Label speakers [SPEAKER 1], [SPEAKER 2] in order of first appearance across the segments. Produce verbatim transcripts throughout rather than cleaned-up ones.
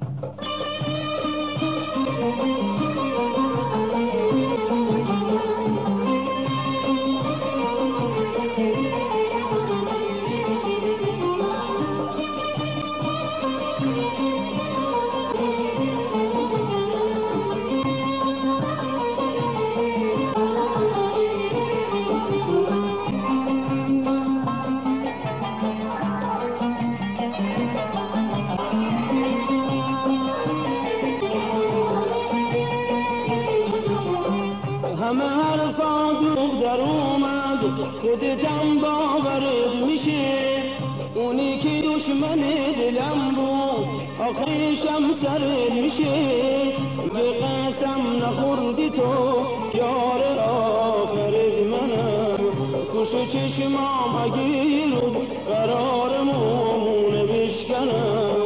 [SPEAKER 1] همه حرفا دوب در اومد، خودتم باورت میشه. اونی که دشمن دلم بود آخرشم سرت میشه. به قسم نخوردی تو یار آخرت منم. خوش چشمام اگه رو قرارمون بشکنم.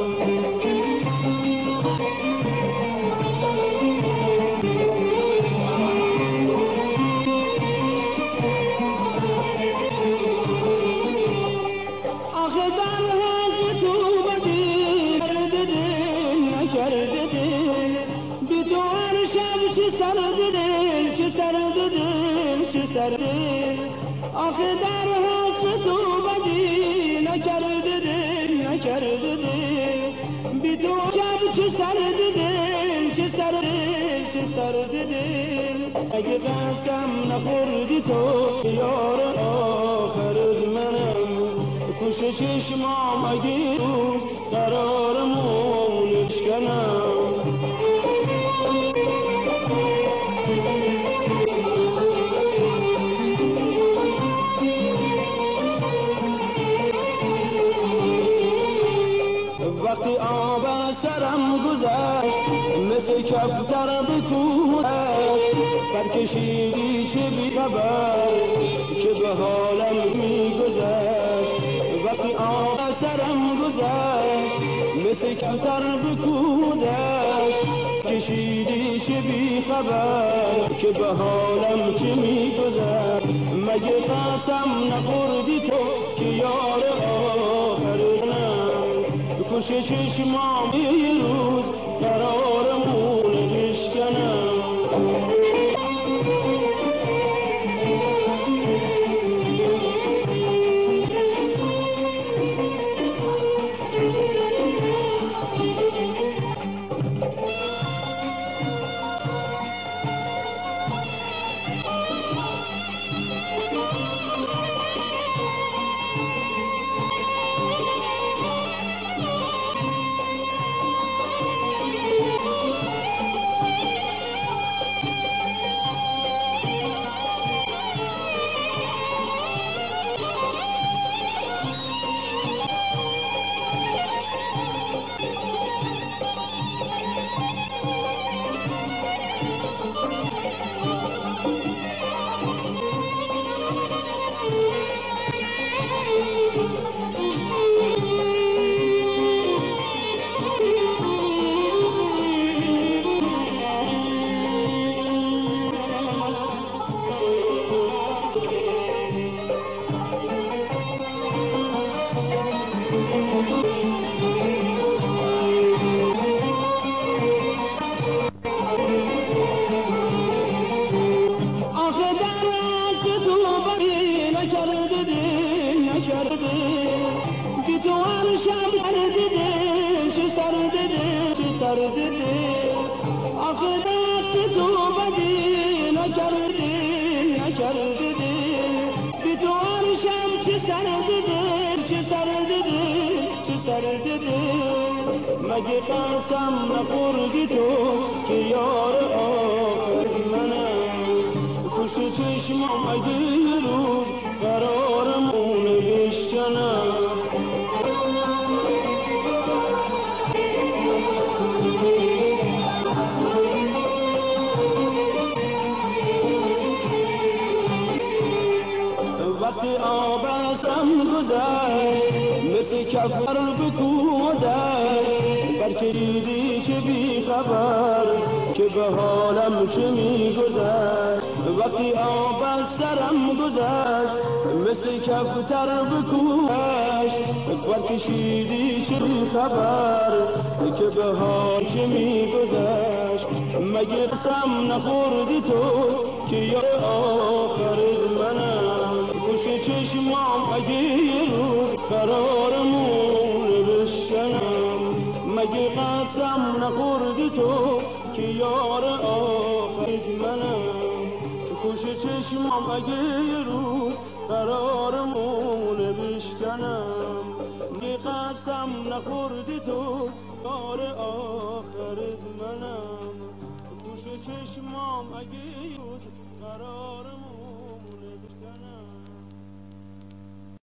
[SPEAKER 1] آخه در حق تو بدی نکرده دل نکرده دل بی تو شب چه سرد دل چه سرد دل چه سرد دل. اگه قسم نخوردی تو یار آخر از منم. خوش چشمام اگه رو قرارمون اشکنم. وقتی آب سرم گذشت مثل کفتر به کوهش برکشیدی چه بی خبر که به حالم میگذشت. وقتی آب سرم گذشت مثل کفتر به کوهش کشیدی چه بی خبر که به حالم چه میگذشت. مگه قسم نخوردی تو که یار آخر منم. خوش چشمام یه روز قرارمون بشکنم. بی تو هر شب سرد دل چه سرد دل چه سرد دل. آخه دست تو بدی نکرده نکرده دل. بی تو هر شب چه سرد دل چه سرد دل چه سرد دل. مگه قسم نخوردی تو که یار آخر منم. خوش چشمام اگه روز قرارمون بشکنم. وقتی آب ازم گذشت مثل کفتر به کودک برکشیدی چه بی خبر که به حالم چه میگذشت. وقتی آب از سرم گذشت مثل کفتر به کودک برکشیدی چه بی خبر که به حالم همیشه میگذشت. مگه قسم نخوردی تو که یار آخرت منم؟ گوش چشمام اگه یه روز قرارمونه بشکنم. مگه قسم نخوردی تو که یار آخرت منم؟ گوش چشمام اگه یه روز قرارمونه بشکنم. مگه قسم نخوردی تو یار آخرت منم؟ گوش چشمام اگه یه روز قرار